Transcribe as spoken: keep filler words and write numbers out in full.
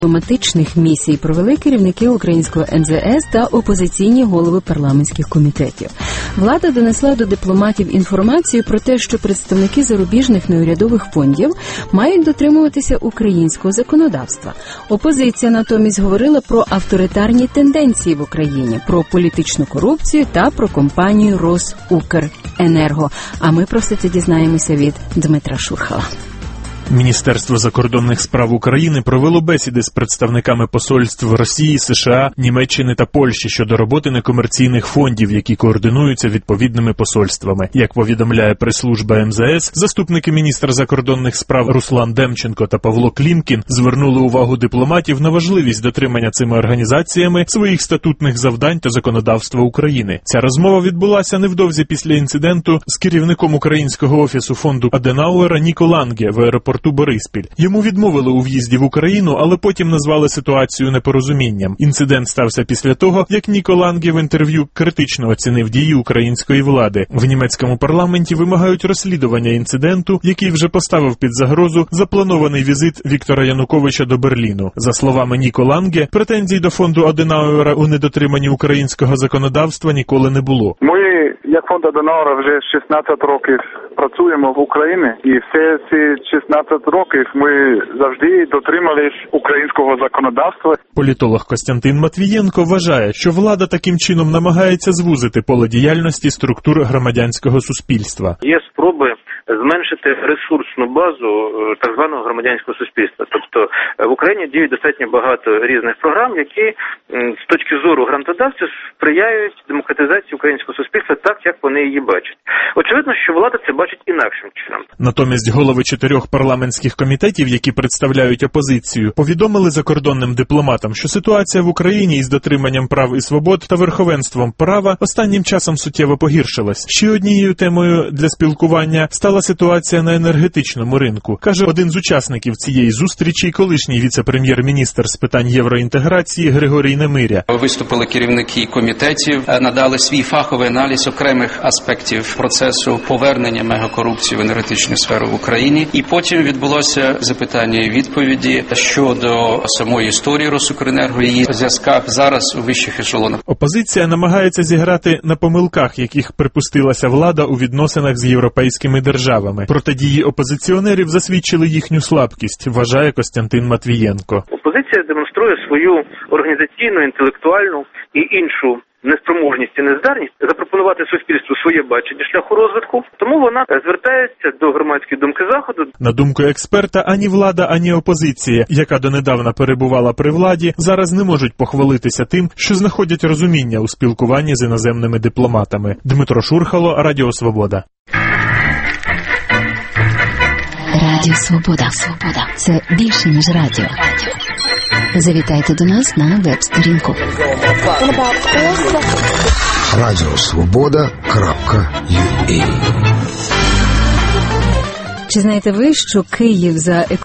Дипломатичних місій провели керівники українського ен зет ес та опозиційні голови парламентських комітетів. Влада донесла до дипломатів інформацію про те, що представники зарубіжних неурядових фондів мають дотримуватися українського законодавства. Опозиція натомість говорила про авторитарні тенденції в Україні, про політичну корупцію та про компанію «Росукренерго». А ми про все це дізнаємося від Дмитра Шурхала. Міністерство закордонних справ України провело бесіди з представниками посольств Росії, США, Німеччини та Польщі щодо роботи некомерційних фондів, які координуються відповідними посольствами. Як повідомляє прес-служба ем зе ес, заступники міністра закордонних справ Руслан Демченко та Павло Клімкін звернули увагу дипломатів на важливість дотримання цими організаціями своїх статутних завдань та законодавства України. Ця розмова відбулася невдовзі після інциденту з керівником українського офісу фонду Аденауера Ніко Ланге в аеропорту Бориспіль. Йому відмовили у в'їзді в Україну, але потім назвали ситуацію непорозумінням. Інцидент стався після того, як Ніко Ланге в інтерв'ю критично оцінив дії української влади. В німецькому парламенті вимагають розслідування інциденту, який вже поставив під загрозу запланований візит Віктора Януковича до Берліну. За словами Ніко Ланге, претензій до фонду Аденауера у недотриманні українського законодавства ніколи не було. Ми, як фонд Аденауера, вже шістнадцять років працюємо в Україні, і все ці шістнадцять років ми завжди дотримались українського законодавства. Політолог Костянтин Матвієнко вважає, що влада таким чином намагається звузити поле діяльності структур громадянського суспільства. Є спроби зменшити ресурсну базу так званого громадянського суспільства. Тобто в Україні діють достатньо багато різних програм, які з точки зору грантодавців сприяють демократизації українського суспільства так, як вони її бачать. Очевидно, що влада це бачить інакшим чином. Натомість голови чотирьох парламентських комітетів, які представляють опозицію, повідомили закордонним дипломатам, що ситуація в Україні із дотриманням прав і свобод та верховенством права останнім часом суттєво погіршилась. Ще однією темою для спілкування стала ситуація на енергетичному ринку, каже один з учасників цієї зустрічі, колишній віце-прем'єр-міністр з питань євроінтеграції Григорій Немиря. Виступили керівники комітетів, надали свій фаховий аналіз окремих аспектів процесу повернення мегакорупції в енергетичну сферу в Україні. І потім відбулося запитання і відповіді щодо самої історії Росукренерго і її зв'язках зараз у вищих ешелонах. Опозиція намагається зіграти на помилках, яких припустилася влада у відносинах з європейськими державами. Протидії опозиціонерів засвідчили їхню слабкість, вважає Костянтин Матвієнко. Опозиція демонструє свою організаційну, інтелектуальну і іншу неспроможність і нездарність запропонувати суспільству своє бачення шляху розвитку, тому вона звертається до громадської думки Заходу. На думку експерта, ані влада, ані опозиція, яка донедавна перебувала при владі, зараз не можуть похвалитися тим, що знаходять розуміння у спілкуванні з іноземними дипломатами. Дмитро Шурхало, Радіо Свобода. Радіо Свобода. Свобода. Це більше, ніж радіо. Завітайте до нас на веб-сторінку. радіосвобода крапка ю а. Чи знаєте ви, що Київ за